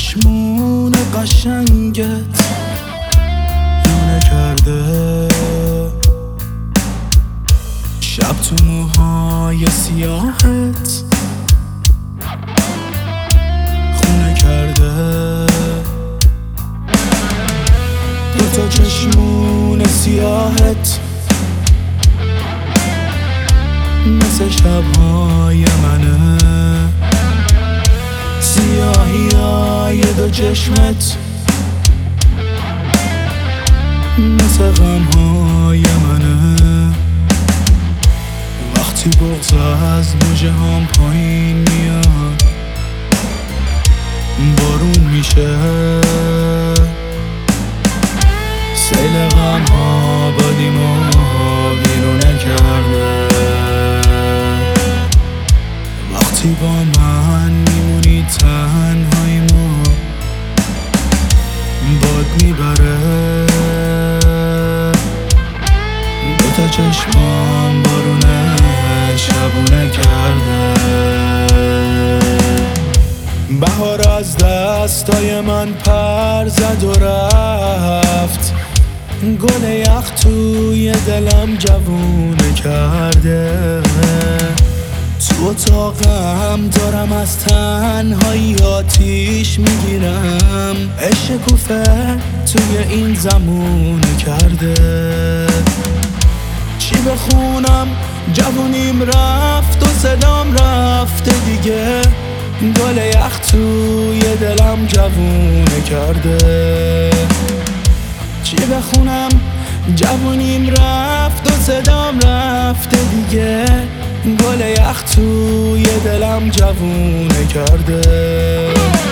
چشمون قشنگت لونه کرده، شب تو موهای سیاهت خونه کرده. دوتا چشمون سیاهت مثل شبهای منه، سیاهی های دو چشمت مثل غمهای منه. وقتی بغض از موجه هم پایین میاد، بارون میشه، سیل غم ها بادیمو بیرونه کرده. وقتی با من میمونی تنهاییمو باد میبره، دوتا چشمام بارونه شبونه کرده. بهار از دستای من پر زد و رفت، گل یخ توی دلم جوونه کرده. تو اتاقم دارم از تنهایی آتیش میگیرم، عشق کوفه توی این زمونه کرده. چی بخونم جوونیم رفت و صدام رفته دیگه، گل یخ توی دلم جوونه کرده. چی بخونم جوونیم رفت و صدام رفته دیگه، گل یخ توی دلم جوونه کرده.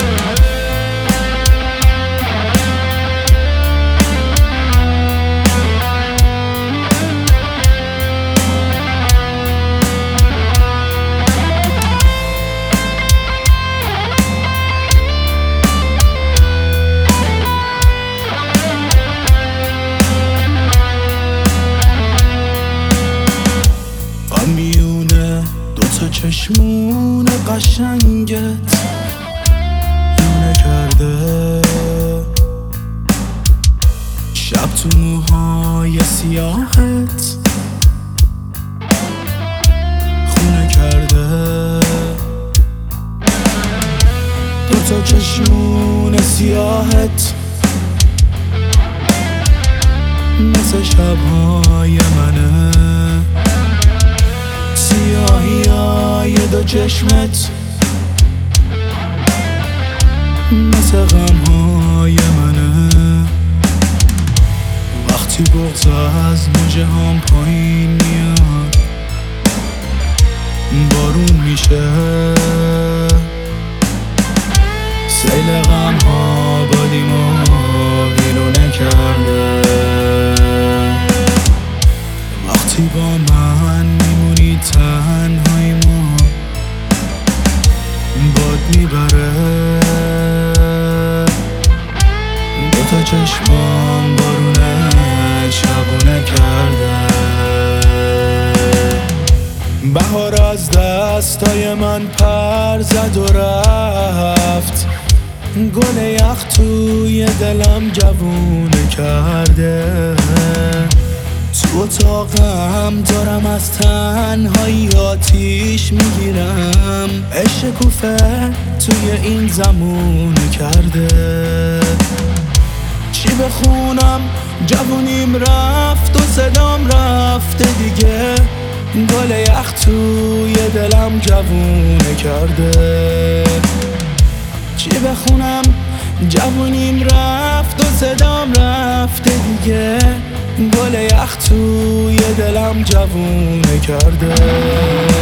میونه دوتا چشمون قشنگت لونه کرده، شب تو موهای سیاهت خونه کرده. دوتا چشمون سیاهت مثل شبهای منه، سیاهی های دو چشمت مثل غمهای منه. وقتی بغض از موجه هم پایین میاد، بارون میشه، سیل غم ها بادیمو بیرونه کرده. وقتی با من میمونی تنهاییمو باد میبره، دوتا چشمام بارونه شبونه کرده. بهار از دستای من پر زد و رفت، گل یخ توی دلم جوونه کرده. تو اتاقم دارم از تنهایی آتیش میگیرم، عشق کوفه توی این زمونه کرده. چی بخونم جوونیم رفت و صدام رفته دیگه، گل یخ توی دلم جوونه کرده. چی بخونم جوونیم رفت و صدام رفته دیگه، گل یخ توی دلم جوونه کرده.